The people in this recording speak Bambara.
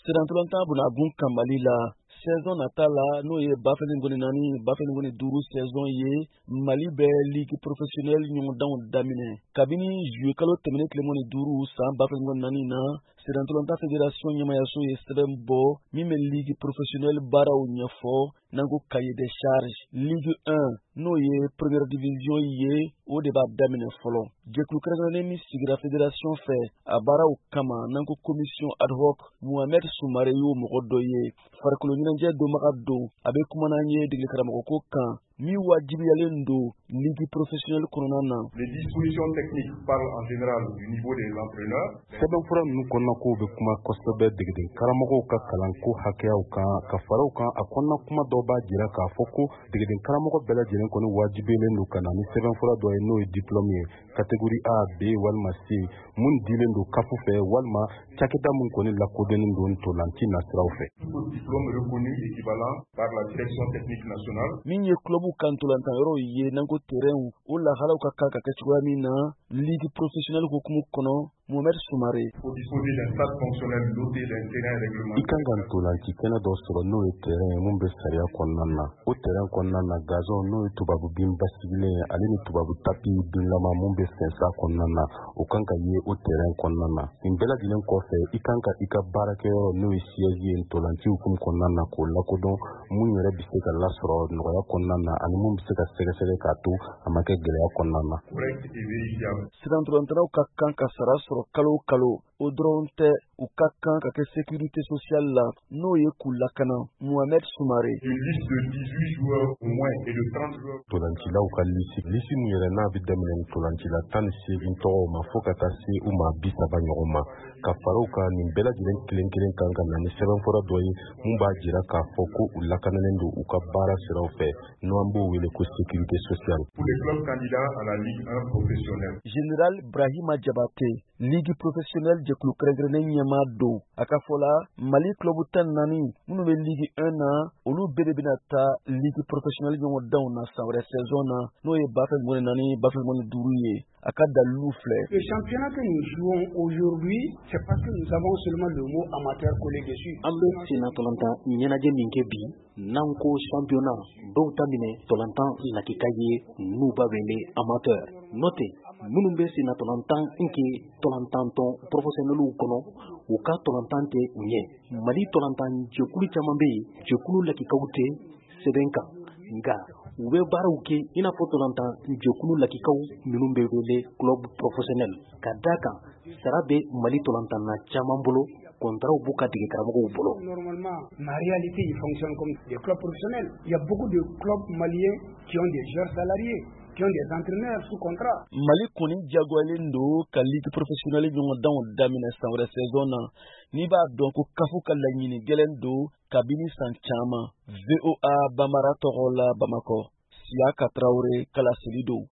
Sirantolanta bunagun Mali la saison natala n'o ye Bafeningoni nani Bafeningoni duru saison ye Mali bɛ ligue professionnelle ɲɔgɔndanw daminɛ kabini juillet kalo tɛmɛnen tilemoni duru san Bafeningoni nani na Sirantolanta fédération ɲɛmayaso ye sɛbɛn bɔ min bɛ ligue professionnelle baaraw ɲɛfɔ n'an ko cahier des charges. Ligue 1 n'o ye première division ye o de b'a daminɛ fɔlɔ. Jɛkulu kɛrɛnkɛrɛnnen min sigira fédération fɛ a baaraw kama n'an ko commission ad hoc Mohamed Soumare y'o mɔgɔ dɔ ye. Farikolo ɲɛnajɛ donbaga don a bɛ kuma n'an ye degeli karamɔgɔ ko kan min wajibiyalen don ligue professionnelle kɔnɔna na. Les dispositions techniques parlent en général du niveau des entraîneurs. Sɛbɛnfura ninnu kɔnɔna kow bɛ kuma kosɛbɛ degeden karamɔgɔw ka kalanko hakɛyaw kan ka faraw kan a kɔnɔna kuma dɔw b'a jira k'a fɔ ko degeden karamɔgɔ bɛɛ lajɛlen kɔni wajibiyalen don ka na ni sɛbɛnfura dɔ ye n'o ye diplôme ye catégorie A, B walima C mun dilen don kafu fɛ walima cakɛda mun kɔni lakodɔnnen don ntolanci nasiraw fɛ. Diplôme reconnu équivalent par la direction technique nationale. Min ye club kan ntolantan yɔrɔw ye n'an ko terrain o lahalaw ka kan ka kɛ cogoya min na ligue professionnelle hukumu kɔnɔ Mohamed Soumare. Faut disposer d'un stade fonctionnel doté d'un terrain réglementaire. I kan ka ntolanci kɛnɛ dɔ sɔrɔ n'o ye terrain mun bɛ sariya kɔnɔna na. O terrain kɔnɔna na gazon n'o ye tubabu bin basigilen ye ale ni tubabu tapi binlama mun bɛ sɛnsa kɔnɔna na o kan ka ye o terrain kɔnɔna na. Nin bɛɛ lajɛlen kɔfɛ i kan ka i ka baarakɛyɔrɔ n'o ye siège ye ntolanci hukumu kɔnɔna na k'o lakodɔn mun yɛrɛ bɛ se ka lasɔrɔ nɔgɔya kɔnɔna na ani mun bɛ se ka sɛgɛsɛgɛ k'a to a ma kɛ gɛlɛya kɔnɔna na. Sirantolantanaw ka kan ka sara sɔrɔ kalo kalo o dɔrɔn tɛ u ka kan ka kɛ sécurité sociale la n'o ye k'u lakana. Mohamed Soumare. Une liste de 18 joueurs au moins et de 30 joueurs. Ntolancilaw ka lisi mun yɛrɛ n'a bɛ daminɛ ntolancila 18 tɔgɔw ma fo ka taa se u ma 30 ɲɔgɔn ma ka far'u kan nin bɛɛ lajɛlen kelen kelen kan ka na ni sɛbɛnfura dɔ ye mun b'a jira k'a fɔ ko u lakanalen don u ka baara siraw fɛ n'o an b'o wele ko sécurité sociale. Pour les clubs candidats à la Ligue 1 professionnelle. Général Brahima Diabaté ligue professionnelle jɛkulu kɛrɛnkɛrɛnnen ɲɛmaa don a ka fɔ la Mali club 14 minnu bɛ ligue 1 na olu bɛɛ de bɛna taa ligue professionnelle ɲɔgɔndanw na san wɛrɛ saison na n'o ye Bafeningoni 4 Bafeningoni 5 ye a ka dalilu filɛ. Le championnat que nous jouons aujourd'hui, c'est parce que nous avons seulement le mot amateur collé dessus. An bɛ senatolantan ɲɛnajɛ min kɛ bi n'an ko championnat dɔw ta minɛ tolantan lakika ye n'u b'a wele amateur. Note minnu bɛ senatolantan nke tolantantɔn professionnels kɔnɔ u ka tolantan tɛ u ɲɛ. Mali tolantan jɛkulu caman bɛ yen jɛkulu lakikaw tɛ sɛbɛn kan nka u bɛ baaraw kɛ i n'a fɔ tolantan jɛkulu lakikaw minnu bɛ wele club professionnel ka d'a kan sara bɛ Mali tolantan na caman bolo contrats b'u ka dege karamɔgɔw bolo. Normalement, en réalité, ils fonctionnent comme des clubs professionnels. Il y a beaucoup de clubs maliens qui ont des joueurs salariés, qui ont des entraîneurs sous contrat. Mali kɔni jagoyalen don ka ligue professionnelle ɲɔgɔndanw daminɛ san wɛrɛ saison na n'i b'a dɔn ko kafu ka laɲini gɛlɛn don kabini san caman. VOA Bambara tɔgɔ la Bamakɔ. Siaka Traoré Kala Selido.